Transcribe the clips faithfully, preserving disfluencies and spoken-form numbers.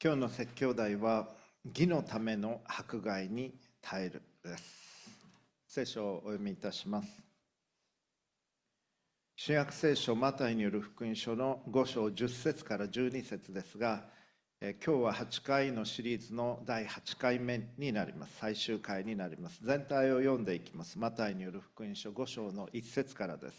今日の説教題は義のための迫害に耐えるです。聖書をお読みいたします。新約聖書マタイによる福音書のご章じゅっ節からじゅうに節ですが、え今日ははちかいのシリーズのだいはちかいめになります。最終回になります。全体を読んでいきます。マタイによる福音書ご章のいち節からです。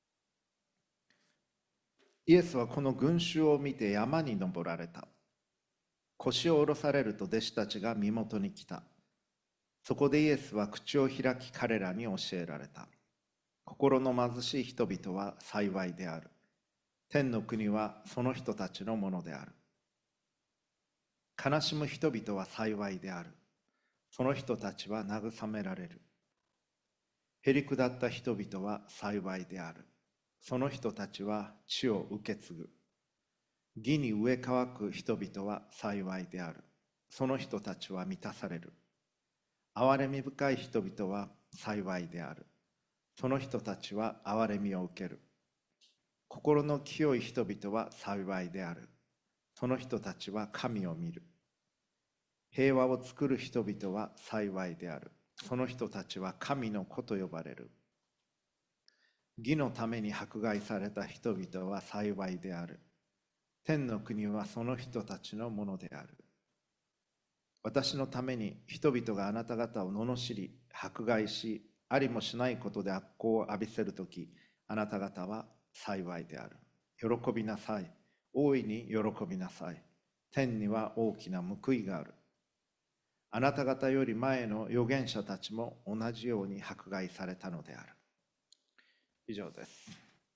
イエスはこの群衆を見て山に登られた。腰を下ろされると弟子たちが身元に来た。そこでイエスは口を開き彼らに教えられた。心の貧しい人々は幸いである。天の国はその人たちのものである。悲しむ人々は幸いである。その人たちは慰められる。へりくだった人々は幸いである。その人たちは地を受け継ぐ。義に植え乾く人々は幸いである。その人たちは満たされる。憐れみ深い人々は幸いである。その人たちは憐れみを受ける。心の清い人々は幸いである。その人たちは神を見る。平和を作る人々は幸いである。その人たちは神の子と呼ばれる。義のために迫害された人々は幸いである。天の国はその人たちのものである。私のために人々があなた方を罵り、迫害し、ありもしないことで悪行を浴びせるとき、あなた方は幸いである。喜びなさい。大いに喜びなさい。天には大きな報いがある。あなた方より前の預言者たちも同じように迫害されたのである。以上です。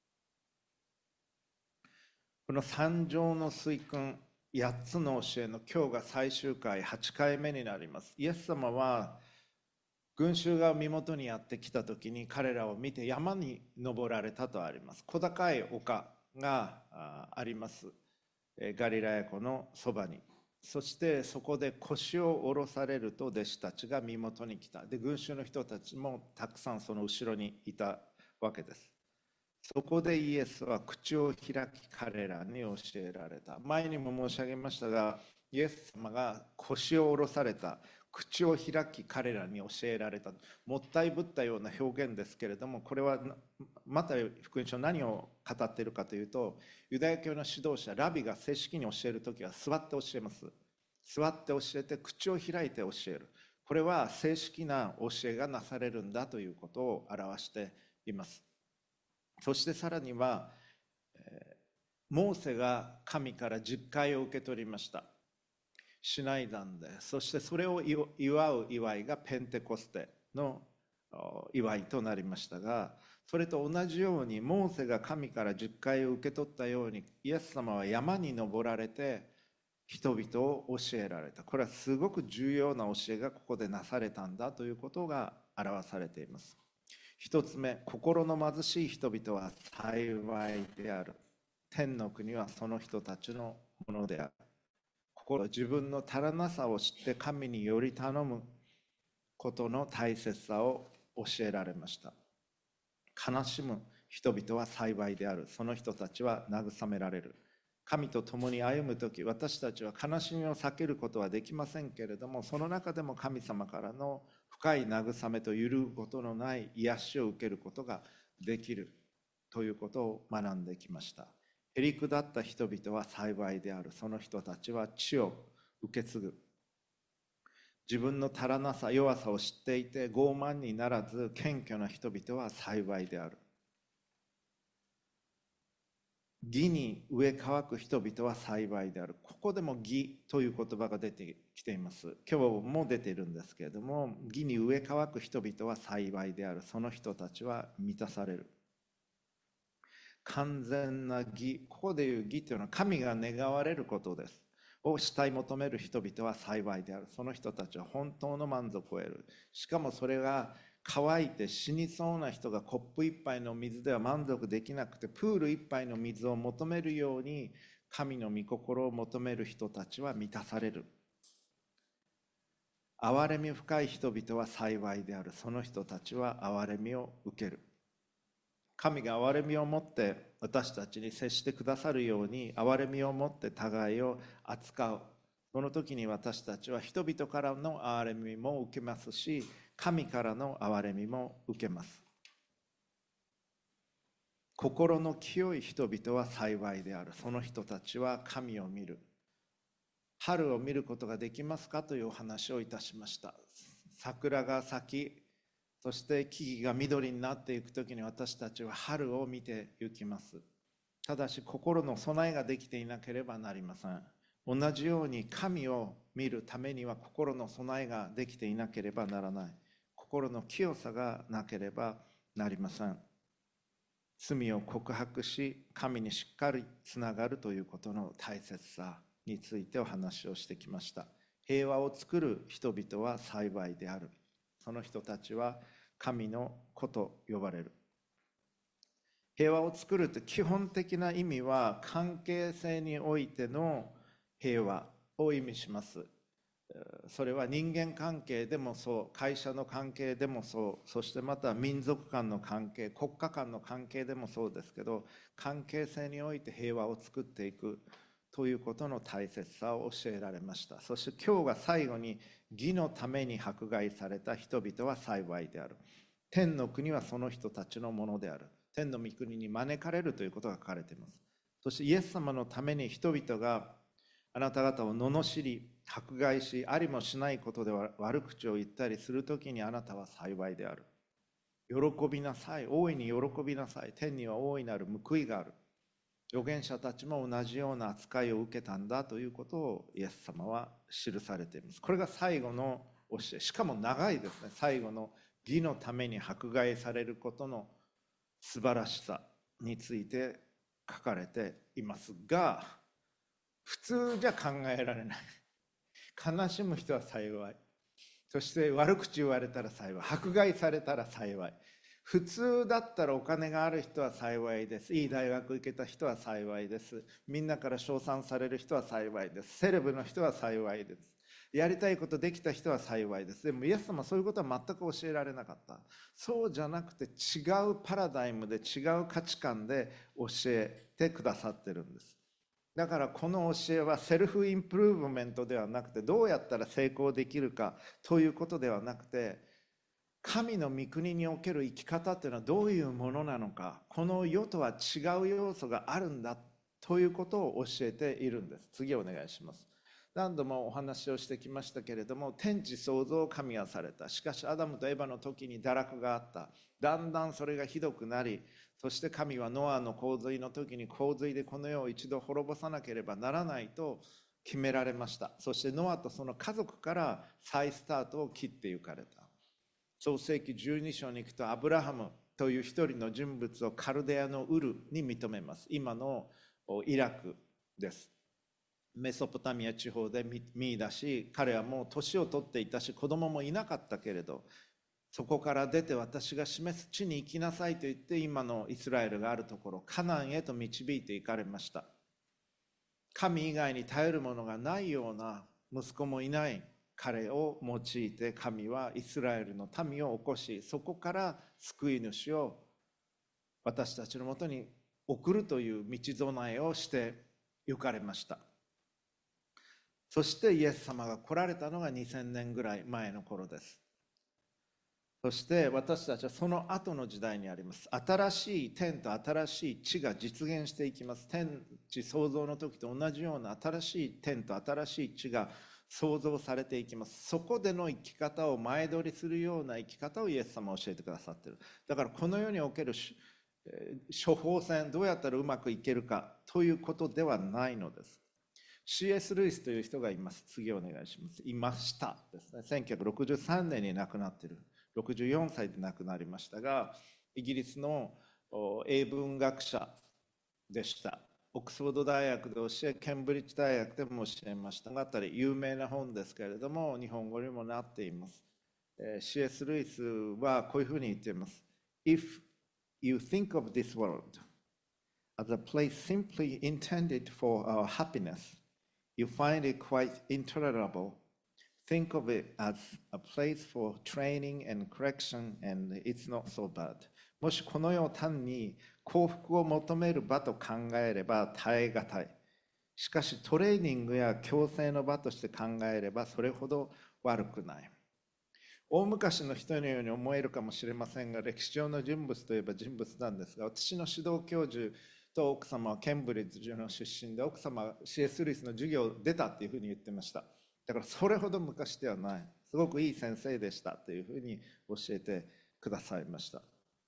この三条の水訓、やっつの教えの今日が最終回、はちかいめになります。イエス様は群衆が身元にやってきた時に彼らを見て山に登られたとあります。小高い丘があります。ガリラヤ湖のそばに。そしてそこで腰を下ろされると弟子たちが身元に来た。で、群衆の人たちもたくさんその後ろにいたわけです。そこでイエスは口を開き彼らに教えられた。前にも申し上げましたが、イエス様が腰を下ろされた、口を開き彼らに教えられた。もったいぶったような表現ですけれども、これはマタイ福音書何を語っているかというと、ユダヤ教の指導者、ラビが正式に教えるときは座って教えます。座って教えて、口を開いて教える。これは正式な教えがなされるんだということを表しています。そしてさらには、モーセが神から十戒を受け取りました。シナイ山で。そしてそれを祝う祝いがペンテコステの祝いとなりましたが、それと同じようにモーセが神から十戒を受け取ったように、イエス様は山に登られて人々を教えられた。これはすごく重要な教えがここでなされたんだということが表されています。一つ目、心の貧しい人々は幸いである。天の国はその人たちのものである。心、自分の足らなさを知って神により頼むことの大切さを教えられました。悲しむ人々は幸いである。その人たちは慰められる。神と共に歩むとき、私たちは悲しみを避けることはできませんけれども、その中でも神様からの深い慰めと揺るぐことのない癒しを受けることができるということを学んできました。へりくだった人々は幸いである。その人たちは地を受け継ぐ。自分の足らなさ、弱さを知っていて傲慢にならず謙虚な人々は幸いである。義に植え乾く人々は幸いである。ここでも義という言葉が出てきています。今日も出ているんですけれども、義に植え乾く人々は幸いである。その人たちは満たされる。完全な義、ここでいう義というのは神が願われることです。を慕い求める人々は幸いである。その人たちは本当の満足を得る。しかもそれが乾いて死にそうな人がコップ一杯の水では満足できなくて、プール一杯の水を求めるように神の御心を求める人たちは満たされる。憐れみ深い人々は幸いである。その人たちは憐れみを受ける。神が憐れみを持って私たちに接してくださるように、憐れみを持って互いを扱う。 その時に私たちは人々からの憐れみも受けますし、神からの憐れみも受けます。心の清い人々は幸いである。その人たちは神を見る。春を見ることができますかというお話をいたしました。桜が咲き、そして木々が緑になっていくときに私たちは春を見ていきます。ただし心の備えができていなければなりません。同じように神を見るためには心の備えができていなければならない。心の清さがなければなりません。罪を告白し、神にしっかりつながるということの大切さについてお話をしてきました。平和を作る人々は幸いである。その人たちは神の子と呼ばれる。平和を作るという基本的な意味は関係性においての平和を意味します。それは人間関係でもそう、会社の関係でもそう、そしてまた民族間の関係、国家間の関係でもそうですけど、関係性において平和を作っていくということの大切さを教えられました。そして今日が最後に、義のために迫害された人々は幸いである。天の国はその人たちのものである。天の御国に招かれるということが書かれています。そしてイエス様のために人々があなた方を罵り、迫害し、ありもしないことで悪口を言ったりするときにあなたは幸いである。喜びなさい。大いに喜びなさい。天には大いなる報いがある。預言者たちも同じような扱いを受けたんだということをイエス様は記されています。これが最後の教え。しかも長いですね。最後の義のために迫害されることの素晴らしさについて書かれていますが、普通じゃ考えられない。悲しむ人は幸い。そして悪口言われたら幸い。迫害されたら幸い。普通だったらお金がある人は幸いです。いい大学行けた人は幸いです。みんなから称賛される人は幸いです。セレブの人は幸いです。やりたいことできた人は幸いです。でもイエス様はそういうことは全く教えられなかった。そうじゃなくて違うパラダイムで違う価値観で教えてくださってるんです。だからこの教えはセルフインプルーブメントではなくて、どうやったら成功できるかということではなくて、神の御国における生き方というのはどういうものなのか、この世とは違う要素があるんだということを教えているんです。次お願いします。何度もお話をしてきましたけれども、天地創造を神はされた。しかしアダムとエバの時に堕落があった。だんだんそれがひどくなり、そして神はノアの洪水の時に洪水でこの世を一度滅ぼさなければならないと決められました。そしてノアとその家族から再スタートを切って行かれた。創世記じゅうに章に行くと、アブラハムという一人の人物をカルデアのウルに認めます。今のイラクです。メソポタミア地方で見出し、彼はもう年を取っていたし子供もいなかったけれど、そこから出て私が示す地に行きなさいと言って、今のイスラエルがあるところカナンへと導いていかれました。神以外に頼るものがないような息子もいない彼を用いて、神はイスラエルの民を起こし、そこから救い主を私たちのもとに送るという道備えをして行かれました。そしてイエス様が来られたのがにせんねんぐらい前の頃です。そして私たちはその後の時代にあります。新しい天と新しい地が実現していきます。天地創造の時と同じような新しい天と新しい地が創造されていきます。そこでの生き方を前取りするような生き方をイエス様は教えてくださっている。だからこの世における処方箋、どうやったらうまくいけるかということではないのです。シーエス ルイスという人がいます。次お願いします。いましたですね。せんきゅうひゃくろくじゅうさんねんに亡くなっている。ろくじゅうよんさいで亡くなりましたが、イギリスの英文学者でした。オックスフォード大学で教え、ケンブリッジ大学でも教えましたが、あたり有名な本ですけれども、日本語にもなっています。シーエス ルイスはこういうふうに言っています。If you think of this world as a place simply intended for our happiness, you find it quite intolerable. Think of it as a place for training and correction, and it's not so bad. もしこの世を単に幸福を求める場と考えれば耐え難い。 しかしトレーニングや矯正の場として考えればそれほど悪くない。大昔の人のように思えるかもしれませんが、歴史上の人物といえば人物なんですが、私の指導教授と奥様はケンブリッジの出身で、奥様は シーエス ルイスの授業出たっていうふうに言ってました。だからそれほど昔ではない、すごくいい先生でしたというふうに教えてくださいました。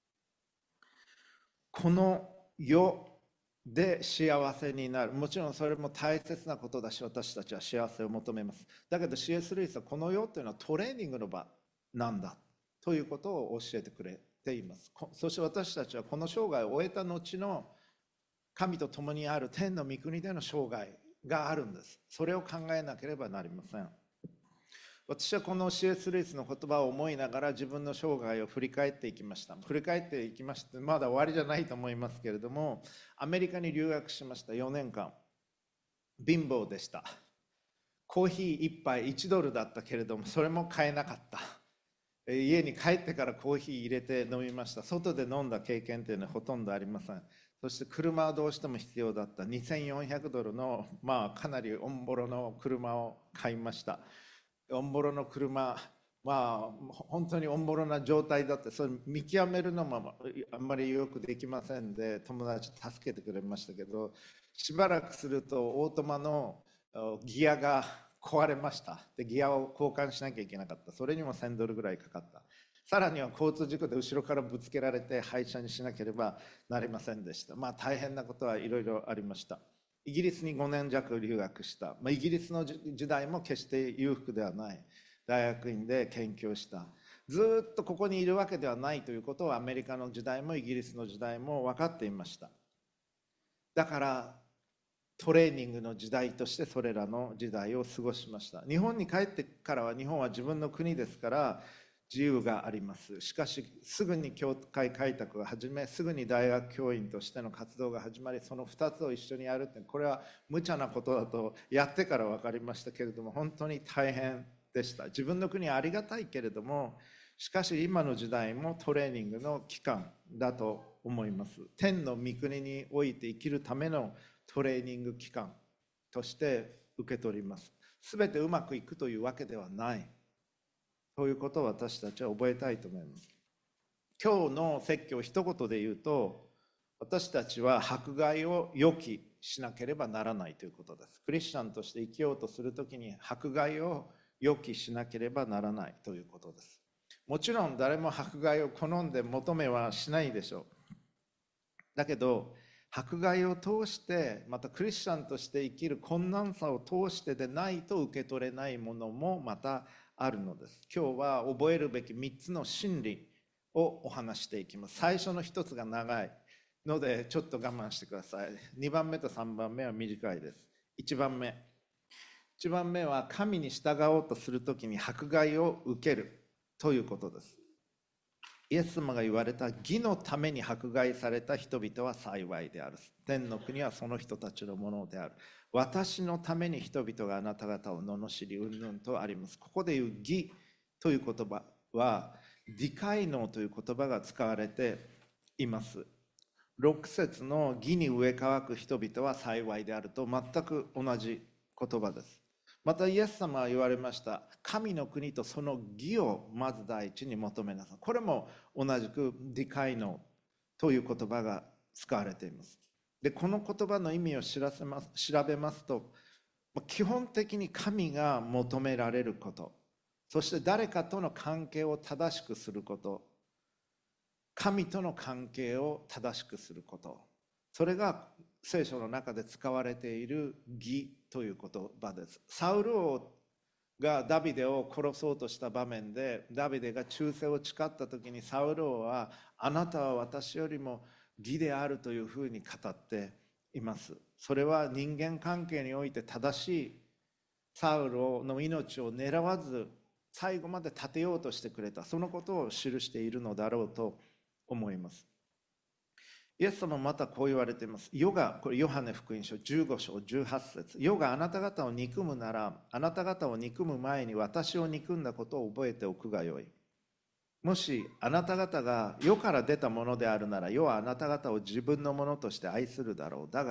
この世で幸せになる、もちろんそれも大切なことだし、私たちは幸せを求めます。だけど シーエス ルイスはこの世というのはトレーニングの場なんだということを教えてくれています。そして私たちはこの生涯を終えた後の神と共にある天の御国での生涯があるんです。それを考えなければなりません。私はこの シーエス ルイスの言葉を思いながら自分の生涯を振り返っていきました。振り返っていきまして、まだ終わりじゃないと思いますけれども、アメリカに留学しました。よねんかん貧乏でした。コーヒーいっぱいいちドルだったけれども、それも買えなかった。家に帰ってからコーヒー入れて飲みました。外で飲んだ経験というのはほとんどありません。そして車はどうしても必要だった。にせんよんひゃくドルの、まあ、かなりオンボロの車を買いました。オンボロの車、まあ本当にオンボロな状態だって、それ見極めるのもあんまりよくできませんで、友達助けてくれましたけど、しばらくするとオートマのギアが壊れました。でギアを交換しなきゃいけなかった。それにもせんドルぐらいかかった。さらには交通事故で後ろからぶつけられて廃車にしなければなりませんでした。まあ大変なことはいろいろありました。イギリスにごねん弱留学した、まあ、イギリスの時代も決して裕福ではない大学院で研究した。ずっとここにいるわけではないということをアメリカの時代もイギリスの時代も分かっていました。だからトレーニングの時代としてそれらの時代を過ごしました。日本に帰ってからは、日本は自分の国ですから自由があります。しかしすぐに教会開拓が始め、すぐに大学教員としての活動が始まり、そのふたつを一緒にやるって、これは無茶なことだとやってから分かりましたけれども、本当に大変でした。自分の国はありがたいけれども、しかし今の時代もトレーニングの期間だと思います。天の御国において生きるためのトレーニング期間として受け取ります。すべてうまくいくというわけではないということを私たちは覚えたいと思います。今日の説教を一言で言うと、私たちは迫害を予期しなければならないということです。クリスチャンとして生きようとするときに迫害を予期しなければならないということです。もちろん誰も迫害を好んで求めはしないでしょう。だけど迫害を通して、またクリスチャンとして生きる困難さを通してでないと受け取れないものもまたあるのです。今日は覚えるべきみっつの真理をお話していきます。最初のひとつが長いのでちょっと我慢してください。にばんめとさんばんめは短いです。いちばんめいちばんめは神に従おうとするときに迫害を受けるということです。イエス様が言われた、義のために迫害された人々は幸いである。天の国はその人たちのものである。私のために人々があなた方を罵りうんぬんとあります。ここで言う義という言葉はディカイノという言葉が使われています。ろく節の義に植え替く人々は幸いであると全く同じ言葉です。またイエス様は言われました。神の国とその義をまず第一に求めなさい。これも同じくディカイノという言葉が使われています。で、この言葉の意味を知らせます調べますと、基本的に神が求められること、そして誰かとの関係を正しくすること、神との関係を正しくすること、それが聖書の中で使われている義という言葉です。サウル王がダビデを殺そうとした場面で、ダビデが忠誠を誓った時にサウル王は、あなたは私よりも義であるというふうに語っています。それは人間関係において正しいサウルの命を狙わず最後まで立てようとしてくれた、そのことを記しているのだろうと思います。イエス様またこう言われています。世が、これヨハネ福音書じゅうご章じゅうはち節、世があなた方を憎むなら、あなた方を憎む前に私を憎んだことを覚えておくがよい。もしあなた方が世から出たものであるなら、世はあなた方を自分のものとして愛するだろう。だが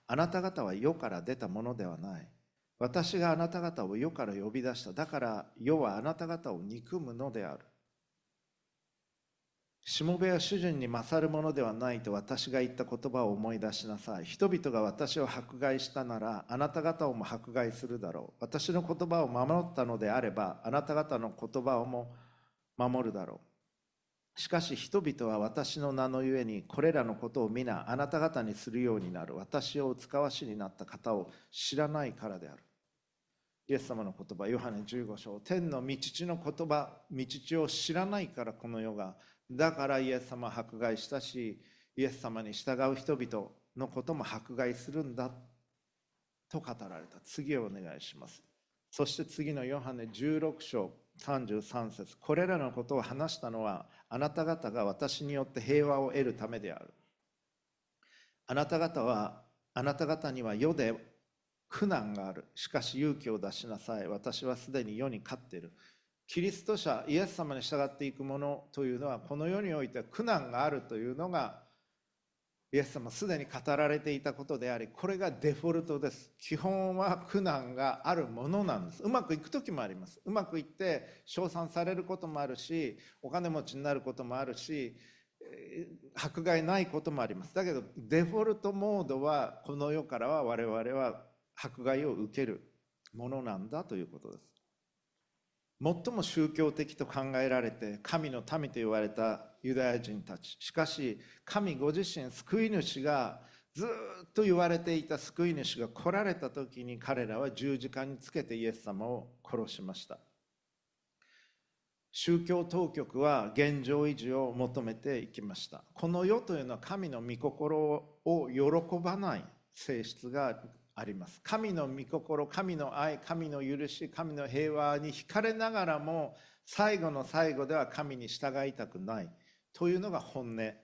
あなた方は世から出たものではない。私があなた方を世から呼び出した。だから世はあなた方を憎むのである。しもべは主人に勝るものではないと私が言った言葉を思い出しなさい。人々が私を迫害したなら、あなた方をも迫害するだろう。私の言葉を守ったのであれば、あなた方の言葉をも守るだろう。しかし人々は私の名のゆえにこれらのことを皆あなた方にするようになる。私を使わしになった方を知らないからである。イエス様の言葉、ヨハネじゅうご章、天の御父の言葉、御父を知らないからこの世が、だからイエス様は迫害したし、イエス様に従う人々のことも迫害するんだと語られた。次をお願いします。そして次のヨハネじゅうろく章さんじゅうさん節、これらのことを話したのはあなた方が私によって平和を得るためである。あなた方はあなた方には世で苦難がある。しかし勇気を出しなさい。私はすでに世に勝っている。キリスト者、イエス様に従っていくものというのは、この世において苦難があるというのがイエス様すでに語られていたことであり、これがデフォルトです。基本は苦難があるものなんです。うまくいく時もあります。うまくいって称賛されることもあるし、お金持ちになることもあるし、迫害ないこともあります。だけどデフォルトモードは、この世からは我々は迫害を受けるものなんだということです。最も宗教的と考えられて神の民と言われたユダヤ人たち。しかし神ご自身、救い主が、ずっと言われていた救い主が来られた時に、彼らは十字架につけてイエス様を殺しました。宗教当局は現状維持を求めていきました。この世というのは神の御心を喜ばない性質があります。神の御心、神の愛、神の許し、神の平和に惹かれながらも、最後の最後では神に従いたくないというのが本音です。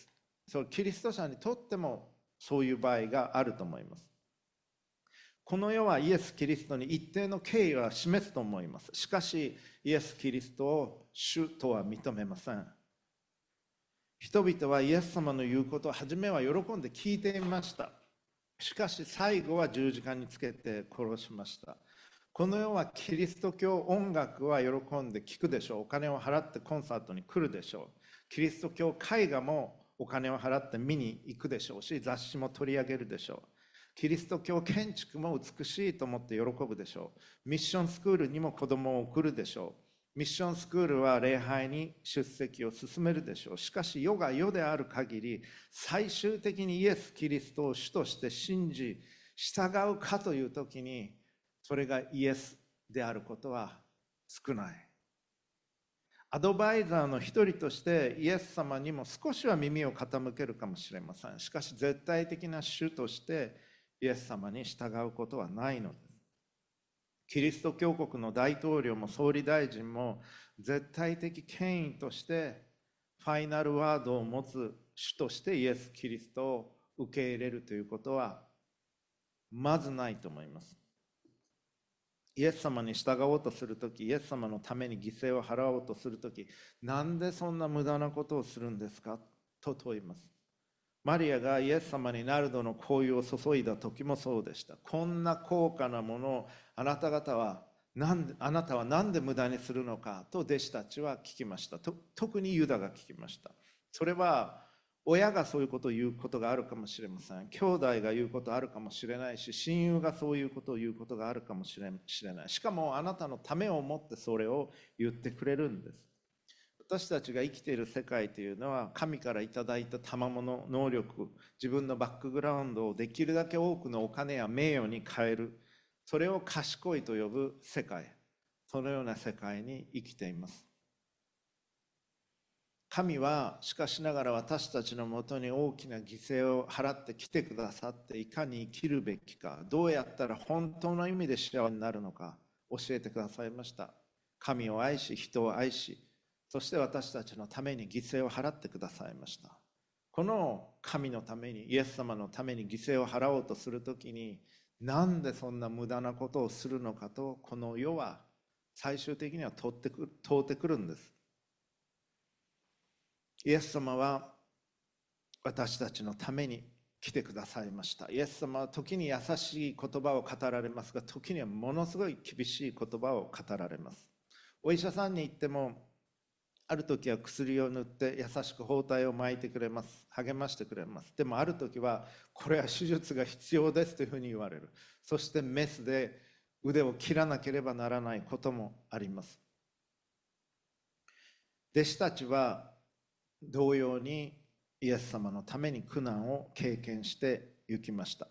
そう、キリスト者にとってもそういう場合があると思います。この世はイエス・キリストに一定の敬意は示すと思います。しかしイエス・キリストを主とは認めません。人々はイエス様の言うことを初めは喜んで聞いていました。しかし最後は十字架につけて殺しました。この世はキリスト教音楽は喜んで聴くでしょう。お金を払ってコンサートに来るでしょう。キリスト教絵画もお金を払って見に行くでしょうし、雑誌も取り上げるでしょう。キリスト教建築も美しいと思って喜ぶでしょう。ミッションスクールにも子供を送るでしょう。ミッションスクールは礼拝に出席を進めるでしょう。しかし世が世である限り、最終的にイエス・キリストを主として信じ従うかという時に、それがイエスであることは少ない。アドバイザーの一人としてイエス様にも少しは耳を傾けるかもしれません。しかし絶対的な主としてイエス様に従うことはないのです。キリスト教国の大統領も総理大臣も絶対的権威としてファイナルワードを持つ主としてイエス・キリストを受け入れるということはまずないと思います。イエス様に従おうとするとき、イエス様のために犠牲を払おうとするとき、なんでそんな無駄なことをするんですかと問います。マリアがイエス様にナルドの香油を注いだ時もそうでした。こんな高価なものをあなた方はなんで、あなたは何で無駄にするのかと弟子たちは聞きました。と特にユダが聞きました。それは親がそういうことを言うことがあるかもしれません。兄弟が言うことあるかもしれないし、親友がそういうことを言うことがあるかもしれない。しかもあなたのためを思ってそれを言ってくれるんです。私たちが生きている世界というのは、神からいただいた賜物、能力、自分のバックグラウンドをできるだけ多くのお金や名誉に変える、それを賢いと呼ぶ世界、そのような世界に生きています。神はしかしながら私たちのもとに大きな犠牲を払って来てくださって、いかに生きるべきか、どうやったら本当の意味で幸せになるのか教えてくださいました。神を愛し、人を愛し、そして私たちのために犠牲を払ってくださいました。この神のために、イエス様のために犠牲を払おうとするときに、なんでそんな無駄なことをするのかと、この世は最終的には問ってくる、問うてくるんです。イエス様は私たちのために来てくださいました。イエス様は時に優しい言葉を語られますが、時にはものすごい厳しい言葉を語られます。お医者さんに行っても、ある時は薬を塗って優しく包帯を巻いてくれます。励ましてくれます。でもある時は、これは手術が必要ですというふうに言われる。そしてメスで腕を切らなければならないこともあります。弟子たちは同様にイエス様のために苦難を経験して行きました。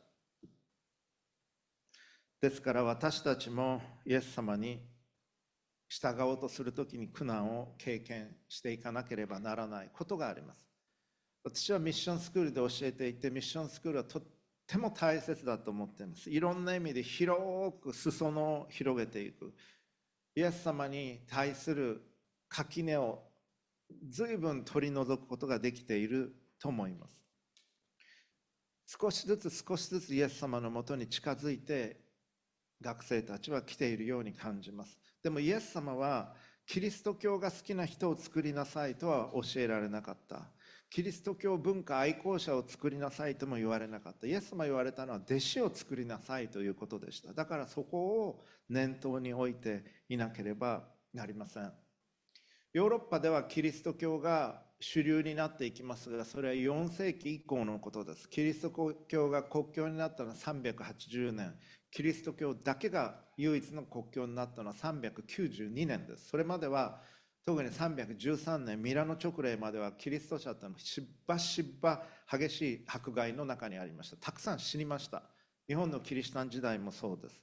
ですから私たちもイエス様に従おうとするときに苦難を経験していかなければならないことがあります。私はミッションスクールで教えていて、ミッションスクールはとっても大切だと思っています。いろんな意味で広く裾野を広げていく。イエス様に対する垣根を随分取り除くことができていると思います。少しずつ少しずつイエス様のもとに近づいて学生たちは来ているように感じます。でもイエス様はキリスト教が好きな人を作りなさいとは教えられなかった。キリスト教文化愛好者を作りなさいとも言われなかった。イエス様言われたのは弟子を作りなさいということでした。だからそこを念頭に置いていなければなりません。ヨーロッパではキリスト教が主流になっていきますが、それはよん世紀以降のことです。キリスト教が国教になったのはさんびゃくはちじゅうねん、キリスト教だけが唯一の国教になったのはさんびゃくきゅうじゅうにねんです。それまでは特にさんびゃくじゅうさんねんミラノ勅令まではキリスト者というのはしばしば激しい迫害の中にありました。たくさん死にました。日本のキリシタン時代もそうです。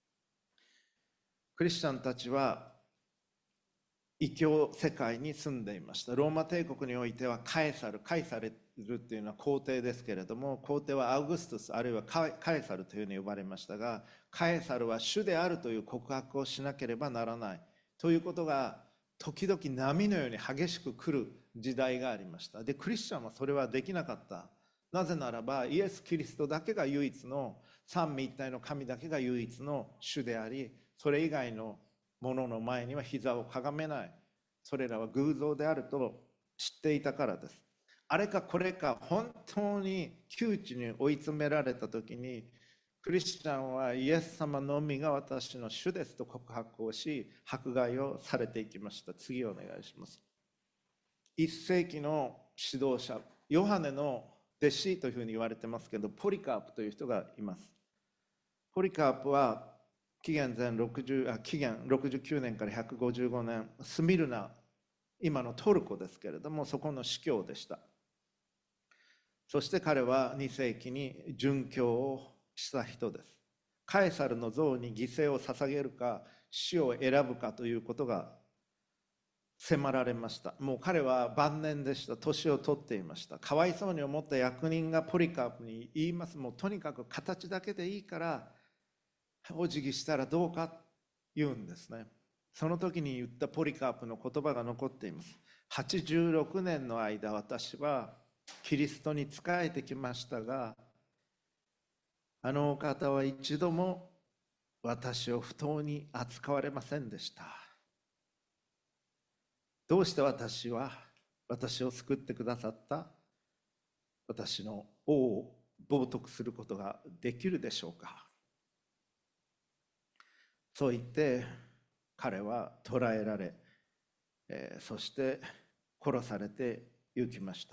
クリスチャンたちは異教世界に住んでいました。ローマ帝国においてはカエサル、カイサルっていうのは皇帝ですけれども、皇帝はアウグストゥスあるいはカエサルというふうに呼ばれましたが、カエサルは主であるという告白をしなければならないということが時々波のように激しく来る時代がありました。で、クリスチャンはそれはできなかった。なぜならばイエス・キリストだけが唯一の、三位一体の神だけが唯一の主であり、それ以外のものの前には膝をかがめない。それらは偶像であると知っていたからです。あれかこれか本当に窮地に追い詰められた時に、クリスチャンはイエス様のみが私の主ですと告白をし、迫害をされていきました。次お願いします。いっ世紀の指導者、ヨハネの弟子というふうに言われてますけど、ポリカープという人がいます。ポリカープは紀元前60あ紀元ろくじゅうきゅうねんからひゃくごじゅうごねん、スミルナ、今のトルコですけれども、そこの司教でした。そして彼はに世紀に殉教をした人です。カエサルの像に犠牲を捧げるか死を選ぶかということが迫られました。もう彼は晩年でした。年を取っていました。かわいそうに思った役人がポリカープに言います。もうとにかく形だけでいいからお辞儀したらどうか言うんですね。その時に言ったポリカープの言葉が残っています。はちじゅうろくねんの間、私はキリストに仕えてきましたが、あのお方は一度も私を不当に扱われませんでした。どうして私は私を救ってくださった私の王を冒涜することができるでしょうか。そう言って彼は捕らえられ、えー、そして殺されて行きました。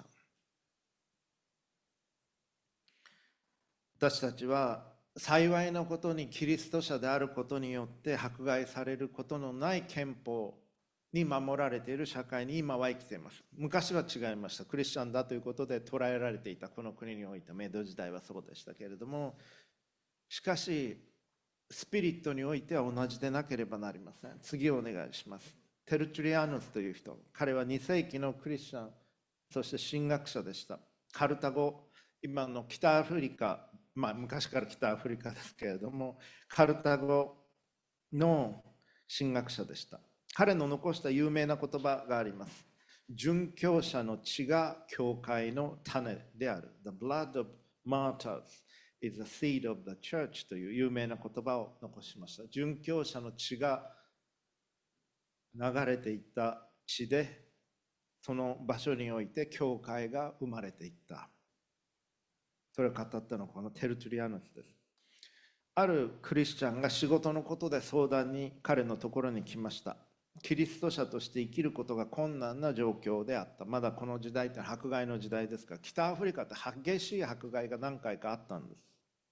私たちは幸いなことにキリスト者であることによって迫害されることのない憲法に守られている社会に今は生きています。昔は違いました。クリスチャンだということで捉えられていたこの国において、明治時代はそうでしたけれども、しかしスピリットにおいては同じでなければなりません。次をお願いします。テルチュリアヌスという人、彼はに世紀のクリスチャン、そして神学者でした。カルタゴ、今の北アフリカ、まあ昔から北アフリカですけれども、カルタゴの神学者でした。彼の残した有名な言葉があります。殉教者の血が教会の種である。The blood of martyrs is the seed of the church という有名な言葉を残しました。殉教者の血が流れていった血で、その場所において教会が生まれていったそれを語ったのはこのテルトゥリアヌスです。あるクリスチャンが仕事のことで相談に彼のところに来ました。キリスト者として生きることが困難な状況であった。まだこの時代って迫害の時代ですから、北アフリカって激しい迫害が何回かあったんです。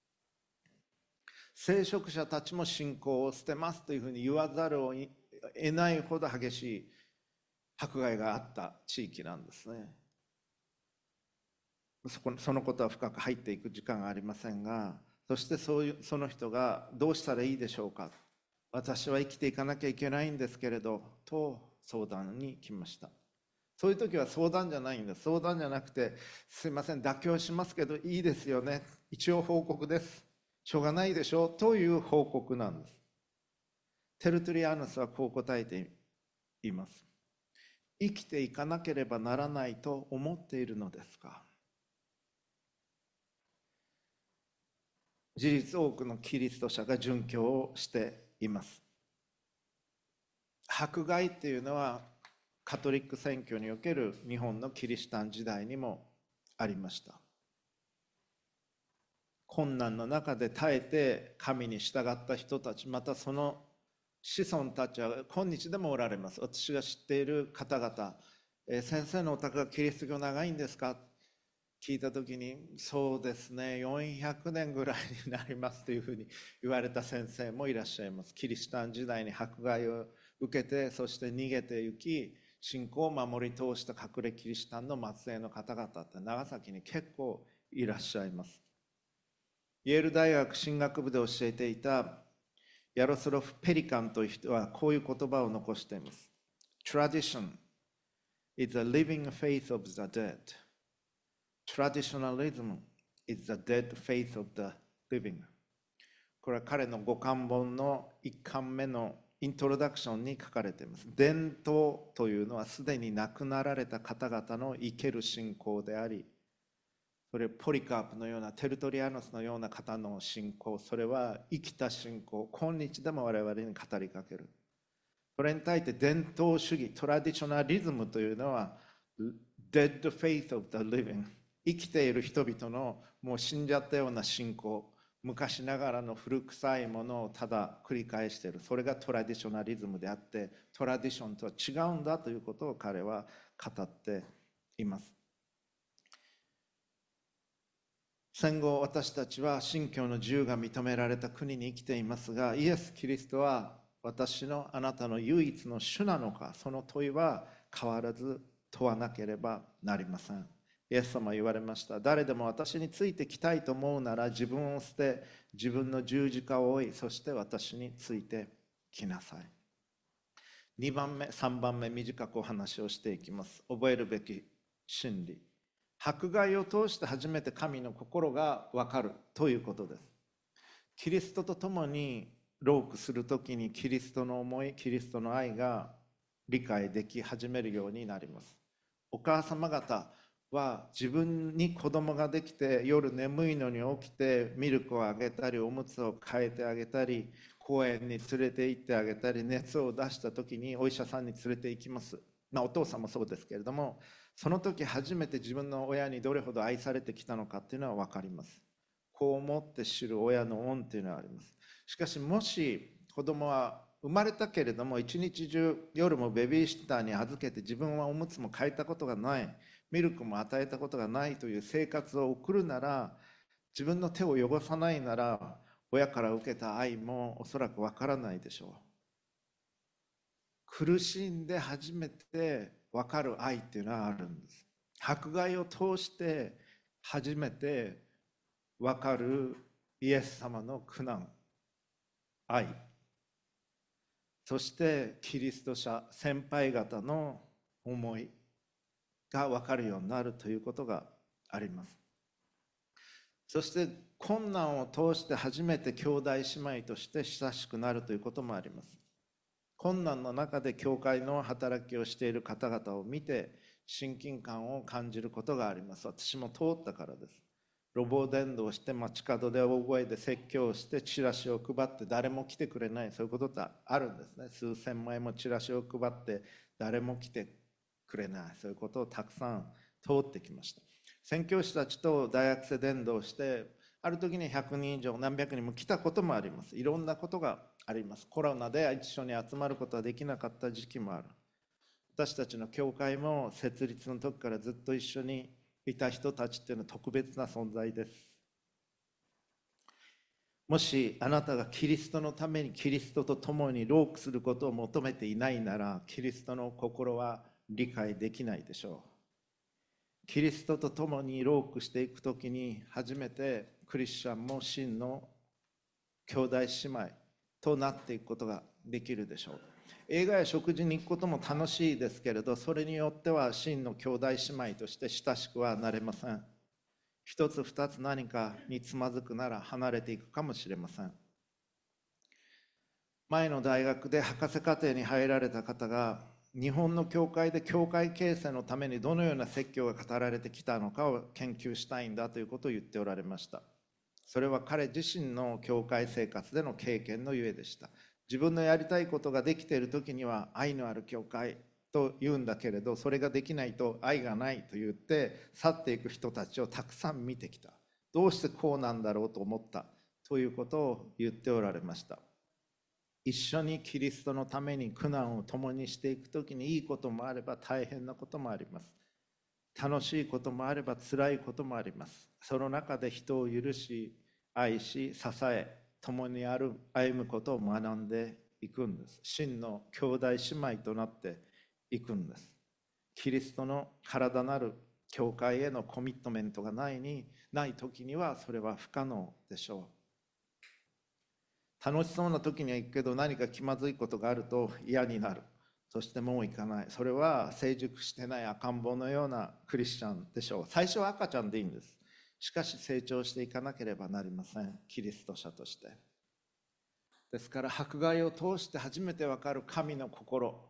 聖職者たちも信仰を捨てますというふうに言わざるを得ないほど激しい迫害があった地域なんですね。そこそのことは深く入っていく時間がありませんが、そしてそういうその人がどうしたらいいでしょうか、私は生きていかなきゃいけないんですけれどと相談に来ました。そういう時は相談じゃないんです。相談じゃなくて、すいません妥協しますけどいいですよね、一応報告です、しょうがないでしょうという報告なんです。テルトゥリアヌスはこう答えています。生きていかなければならないと思っているのですか。事実多くのキリスト者が殉教をしています。迫害っていうのはカトリック宣教における日本のキリシタン時代にもありました。困難の中で耐えて神に従った人たち、またその子孫たちは今日でもおられます。私が知っている方々、えー、先生のお宅はキリスト教長いんですか聞いた時に、そうですねよんひゃくねんぐらいになりますというふうに言われた先生もいらっしゃいます。キリシタン時代に迫害を受けて、そして逃げて行き信仰を守り通した隠れキリシタンの末裔の方々って長崎に結構いらっしゃいます。イェール大学神学部で教えていたヤロスロフ・ペリカンという人はこういう言葉を残しています。 Tradition is the living faith of the dead.Traditionalism is the dead faith of the living。 これは彼の五巻本のいっかんめのイントロダクションに書かれています。伝統というのはすでに亡くなられた方々の生ける信仰であり、それポリカープのようなテルトリアノスのような方の信仰、それは生きた信仰、今日でも我々に語りかける。それに対して伝統主義、トラディショナリズムというのは dead faith of the living、生きている人々のもう死んじゃったような信仰、昔ながらの古臭いものをただ繰り返している、それがトラディショナリズムであって、トラディションとは違うんだということを彼は語っています。戦後私たちは信教の自由が認められた国に生きていますが、イエス・キリストは私のあなたの唯一の主なのか、その問いは変わらず問わなければなりません。イエス様は言われました。誰でも私についてきたいと思うなら自分を捨て、自分の十字架を追い、そして私についてきなさい。にばんめ、さんばんめ、短くお話をしていきます。覚えるべき真理。迫害を通して初めて神の心が分かるということです。キリストと共にロークするときにキリストの思い、キリストの愛が理解でき始めるようになります。お母様方は自分に子供ができて夜眠いのに起きてミルクをあげたりおむつを替えてあげたり公園に連れて行ってあげたり、熱を出した時にお医者さんに連れて行きます。まあお父さんもそうですけれども、その時初めて自分の親にどれほど愛されてきたのかっていうのは分かります。こう思って知る親の恩っていうのはあります。しかしもし子供は生まれたけれども一日中夜もベビーシッターに預けて自分はおむつも替えたことがない、ミルクも与えたことがないという生活を送るなら、自分の手を汚さないなら親から受けた愛もおそらくわからないでしょう。苦しんで初めてわかる愛っていうのはあるんです。迫害を通して初めてわかるイエス様の苦難、愛、そしてキリスト者先輩方の思いが分かるようになるということがあります。そして困難を通して初めて兄弟姉妹として親しくなるということもあります。困難の中で教会の働きをしている方々を見て親近感を感じることがあります。私も通ったからです。路傍伝道して街角で大声で説教してチラシを配って誰も来てくれない、そういうことってあるんですね。数千枚もチラシを配って誰も来てくれない、そういうことをたくさん通ってきました。 宣教師たちと大学生伝道して、ある時にひゃくにん以上何百人も来たこともあります。いろんなことがあります。コロナで一緒に集まることはできなかった時期もある。私たちの教会も設立の時からずっと一緒にいた人たちっていうのは特別な存在です。もしあなたがキリストのためにキリストと共に労苦することを求めていないなら、キリストの心は理解できないでしょう。キリストと共に労苦していくときに初めてクリスチャンも真の兄弟姉妹となっていくことができるでしょう。映画や食事に行くことも楽しいですけれど、それによっては真の兄弟姉妹として親しくはなれません。一つ二つ何かにつまずくなら離れていくかもしれません。前の大学で博士課程に入られた方が、日本の教会で教会形成のためにどのような説教が語られてきたのかを研究したいんだということを言っておられました。それは彼自身の教会生活での経験のゆえでした。自分のやりたいことができている時には愛のある教会と言うんだけれど、それができないと愛がないと言って去っていく人たちをたくさん見てきた。どうしてこうなんだろうと思ったということを言っておられました。一緒にキリストのために苦難を共にしていくときに、いいこともあれば大変なこともあります。楽しいこともあれば辛いこともあります。その中で人を許し、愛し、支え、共にある歩むことを学んでいくんです。真の兄弟姉妹となっていくんです。キリストの体なる教会へのコミットメントがないにない時にはそれは不可能でしょう。楽しそうな時には行くけど、何か気まずいことがあると嫌になる。そしてもう行かない。それは成熟してない赤ん坊のようなクリスチャンでしょう。最初は赤ちゃんでいいんです。しかし成長していかなければなりません。キリスト者として。ですから迫害を通して初めてわかる神の心。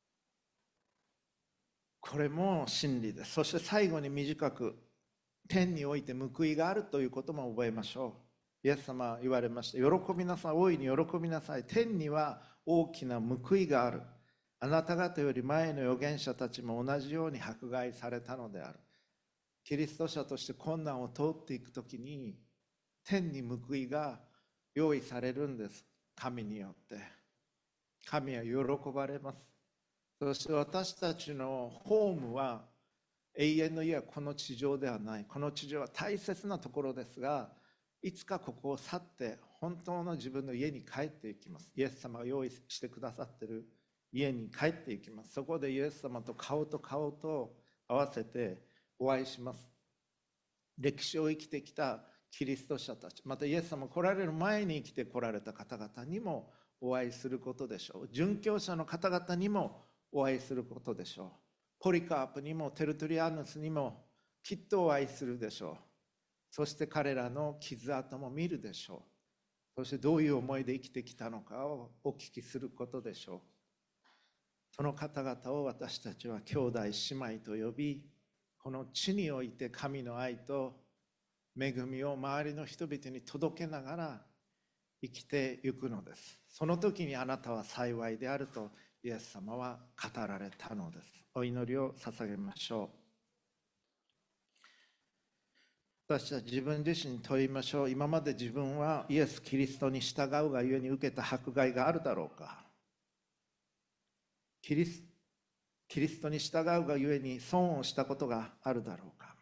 これも真理です。そして最後に短く、天において報いがあるということも覚えましょう。イエス様は言われました。喜びなさい、大いに喜びなさい。天には大きな報いがある。あなた方より前の預言者たちも同じように迫害されたのである。キリスト者として困難を通っていくときに、天に報いが用意されるんです。神によって。神は喜ばれます。そして私たちのホームは、永遠の家はこの地上ではない。この地上は大切なところですが、いつかここを去って本当の自分の家に帰っていきます。イエス様が用意してくださっている家に帰っていきます。そこでイエス様と顔と顔と合わせてお会いします。歴史を生きてきたキリスト者たち、またイエス様来られる前に生きて来られた方々にもお会いすることでしょう。殉教者の方々にもお会いすることでしょう。ポリカープにもテルトリアヌスにもきっとお会いするでしょう。そして彼らの傷跡も見るでしょう。そしてどういう思いで生きてきたのかをお聞きすることでしょう。その方々を私たちは兄弟姉妹と呼び、この地において神の愛と恵みを周りの人々に届けながら生きていくのです。その時にあなたは幸いであるとイエス様は語られたのです。お祈りを捧げましょう。私は自分自身に問いましょう。今まで自分はイエス・キリストに従うがゆえに受けた迫害があるだろうか。キリス、キリストに従うがゆえに損をしたことがあるだろうか。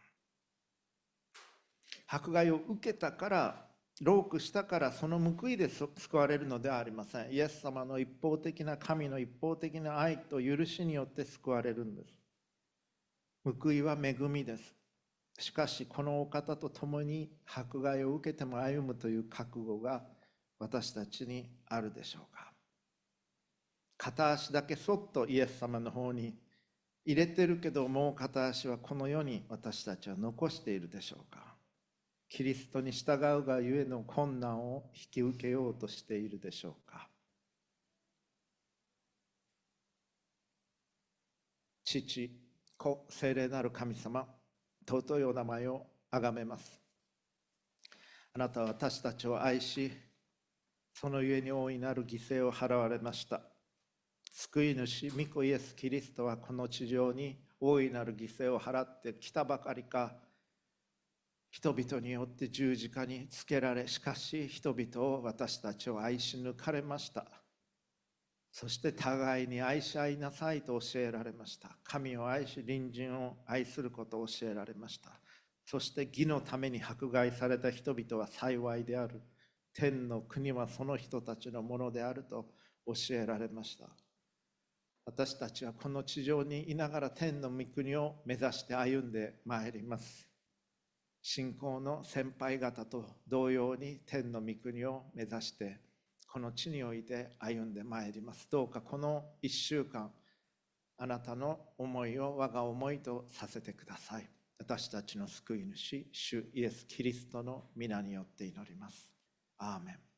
迫害を受けたから、労苦したからその報いで救われるのではありません。イエス様の一方的な神の一方的な愛と許しによって救われるんです。報いは恵みです。しかしこのお方と共に迫害を受けても歩むという覚悟が私たちにあるでしょうか。片足だけそっとイエス様の方に入れてるけど、もう片足はこの世に私たちは残しているでしょうか。キリストに従うがゆえの困難を引き受けようとしているでしょうか。父、子、聖霊なる神様、尊いお名前をあがめます。あなたは私たちを愛し、そのゆえに大いなる犠牲を払われました。救い主、御子イエス・キリストはこの地上に大いなる犠牲を払ってきたばかりか、 人々によって十字架につけられ、しかし人々を、私たちを愛し抜かれました。そして互いに愛し合いなさいと教えられました。神を愛し隣人を愛することを教えられました。そして義のために迫害された人々は幸いである。天の国はその人たちのものであると教えられました。私たちはこの地上にいながら天の御国を目指して歩んでまいります。信仰の先輩方と同様に天の御国を目指してこの地において歩んでまいります。どうかこの一週間、あなたの思いを我が思いとさせてください。私たちの救い主、主イエス・キリストの皆によって祈ります。アーメン。